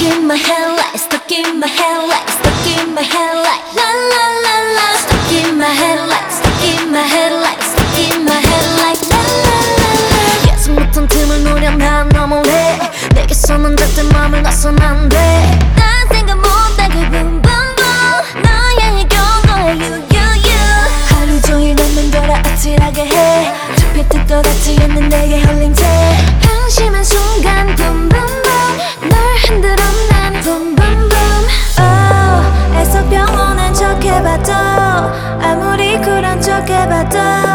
Stuck in my head like, stuck in my head like, stuck in my head like, la la la la. Stuck in my head like, stuck in my head like, stuck in my head like, la la la la. 예상 못한 틈을 노려 난 너 몰래 내게서는 절대 맘을 놔선 안 돼. 난 생각 못하고 boom boom boom 너의 경고에 you you you. 하루 종일 넌 돌아 아찔하게 해. 잡힐 듯 떠닿지 않는 내게 홀린 채 한심한 순간 boom boom boom 널 흔들어 난 boom boom boom. Oh 애써 병원한 척 해봐도 아무리 쿨한 척 해봐도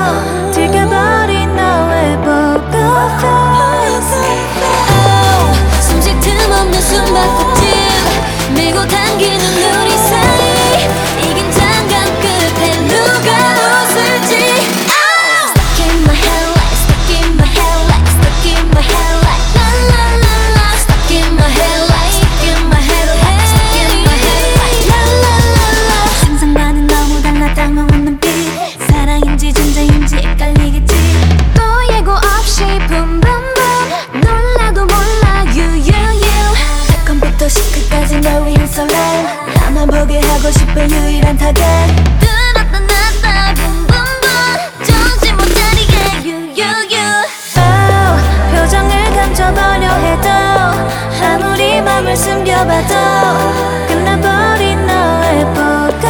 들켜버린 너의 보고 face. Oh 숨쉴 틈 없는 숨바꼭질 밀고 당기는 우리 사이 이 긴장감 끝에 누가 웃을지. Stuck in my head like, stuck in my head like, stuck in my head like, la la la la. Stuck in my head like, stuck in my head like, stuck in my head like, la la la la. 상상과는 너무 달라 당황한 눈빛 사랑인지 존재인지 헷갈리겠지. 또 예고 없이 boom boom boom 놀라도 몰라 you you you. 컴부터 시크까지 널 위한 설렘 나만 보게 하고 싶은 유일한 타겟. 들었다 놨다 boom boom boom 정신 못 차리게 you you you. Oh 표정을 감춰보려 해도 아무리 맘을 숨겨봐도 끝나버린 너의 보고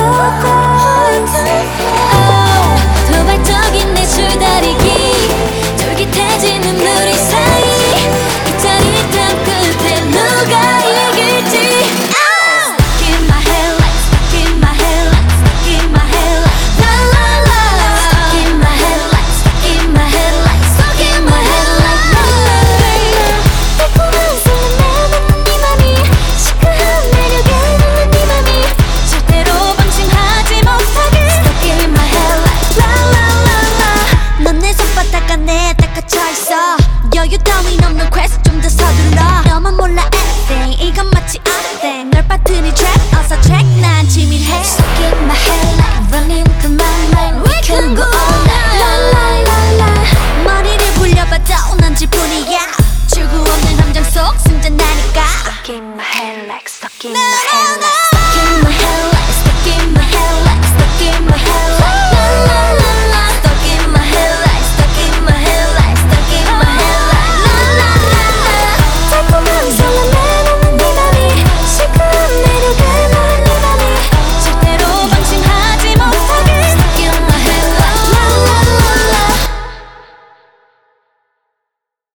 face. Oh 도발적인 내 줄다리기 쫄깃해지는 우리 사이 이 짜릿함 끝에 누가 이길지. Stuck in my head like, stuck in my head like, stuck in my head like, la la la la. Stuck in my head like, stuck in my head like, stuck in my head like, la la la. 달콤한 설렘에 닿는 네 맘이 시크한 매력에 닿는 네 맘이 절대로 방심하지 못하게. Stuck in my head like, la la la la. 넌 내 손바닥 안에 딱 갇혀있어 여유 따윈 없는 quest 좀 더 서둘러. 너만 몰라 everything 이건 마치 nothing 널 빠뜨린 trap 어서 check 난 치밀해. Stuck in my head like running through my mind we can go all night la la la la. 머리를 굴려봐도 넌 질뿐이야 출구 없는 함정 속 승전하니까. Stuck in my head like, stuck in my head like.